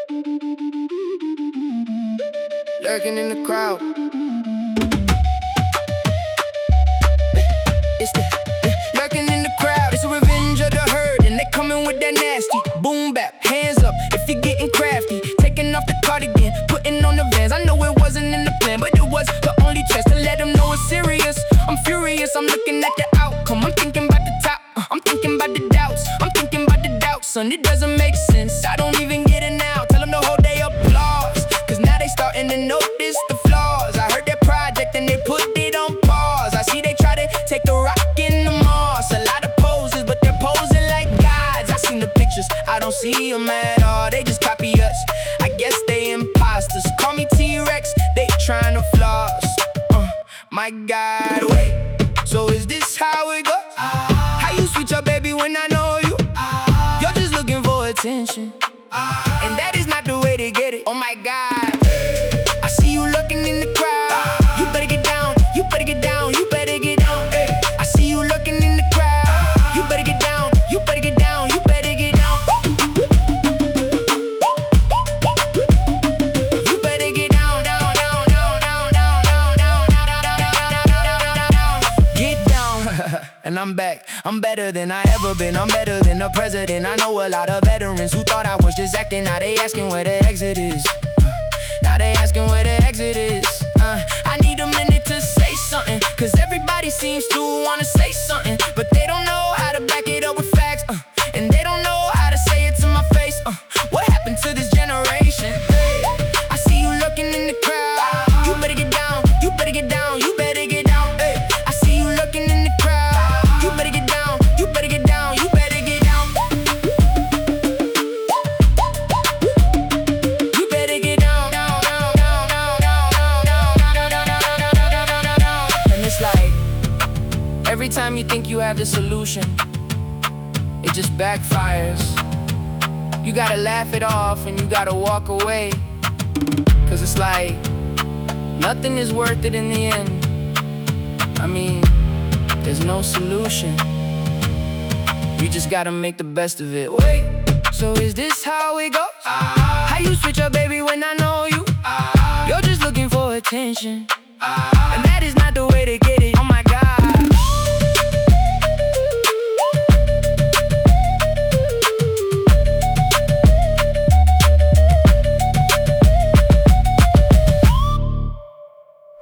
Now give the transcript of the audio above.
Lurking in the crowd. It's the lurking in the crowd. It's a revenge of the herd, and they coming with that nasty boom bap. Hands up if you're getting crafty. Taking off the cardigan, putting on the Vans. I know it wasn't in the plan, but it was the only chance to let them know it's serious. I'm furious, I'm looking at the outcome. I'm thinking about the top, I'm thinking about the doubts. I'm thinking about the doubts, son, it doesn't make sense. I don't even get it now, tell them to hold their applause, cause now they starting to notice the flaws. I heard their project and they put it on pause. I see they try to take the rock in the Mars. A lot of poses, but they're posing like gods. I seen the pictures, I don't see them at all. They just copy us, I guess they imposters. Call me T-Rex, they trying to floss. My God, wait, so is this how it goes? How you switch up, baby, when I know you? You're just looking for attention, and that is not the way to get it. Oh my God, I see you looking in the crowd. You better get down, you better get down, you better get down. I see you looking in the crowd. You better get down, you better get down, you better get down. You better get down, down, down, down, down, down, down, down, down. Get down. And I'm back, I'm better than I ever been. I'm better than the president. I know a lot of veterans who thought I was just acting. Now they asking where the exit is. Now they asking where the exit is. I need a minute to say something, cause everybody seems to wanna say something, but they don't know how to back it up with facts, and they don't know how to say it to my face. What happened to this generation? I see you looking in the crowd. You better get down, you better get down, you better get down. I see you looking in the crowd. You better get down, you better get down, you better get down. You better get down, down, down, down, down, down, down, down, down, down. And it's like, every time you think you have the solution, it just backfires. You gotta laugh it off and you gotta walk away, cause it's like, nothing is worth it in the end. I mean, there's no solution. You just gotta make the best of it. Wait, so is this how it goes? How you switch up, baby, when I know you? You're just looking for attention, and that is not the way to get it. Oh my